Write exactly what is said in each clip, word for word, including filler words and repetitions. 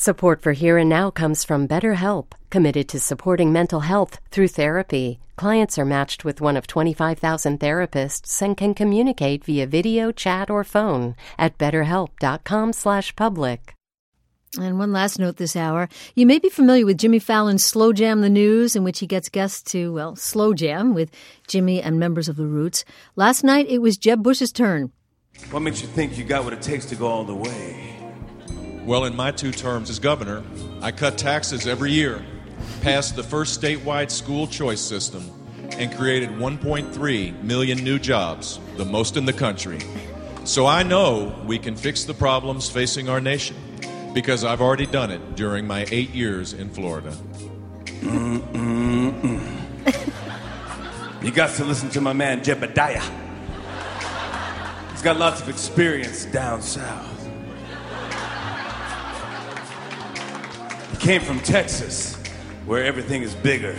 Support for Here and Now comes from BetterHelp, committed to supporting mental health through therapy. Clients are matched with one of twenty-five thousand therapists and can communicate via video, chat, or phone at betterhelp.com slash public. And one last note this hour. You may be familiar with Jimmy Fallon's Slow Jam the News, in which he gets guests to, well, slow jam with Jimmy and members of the Roots. Last night, it was Jeb Bush's turn. What makes you think you got what it takes to go all the way? Well, in my two terms as governor, I cut taxes every year, passed the first statewide school choice system, and created one point three million new jobs, the most in the country. So I know we can fix the problems facing our nation, because I've already done it during my eight years in Florida. Mm-mm-mm. You got to listen to my man Jebediah. He's got lots of experience down south. He came from Texas, where everything is bigger.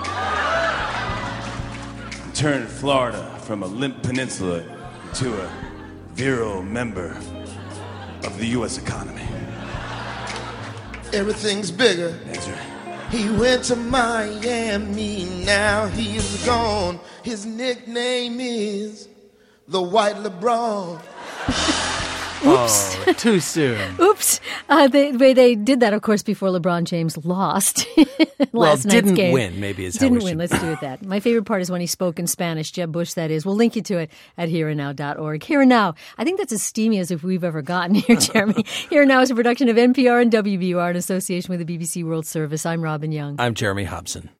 He turned Florida from a limp peninsula to a virile member of the U S economy. Everything's bigger. That's right. He went to Miami, now he's gone. His nickname is the White LeBron. Oops. Oh, too soon. Oops. Uh, they, they they did that, of course, before LeBron James lost last well, night's didn't game. win, maybe is how Didn't we win. should- Let's do it that. My favorite part is when he spoke in Spanish, Jeb Bush, that is. We'll link you to it at here and now dot org. Here and Now. I think that's as steamy as if we've ever gotten here, Jeremy. Here and Now is a production of N P R and W B U R in association with the B B C World Service. I'm Robin Young. I'm Jeremy Hobson.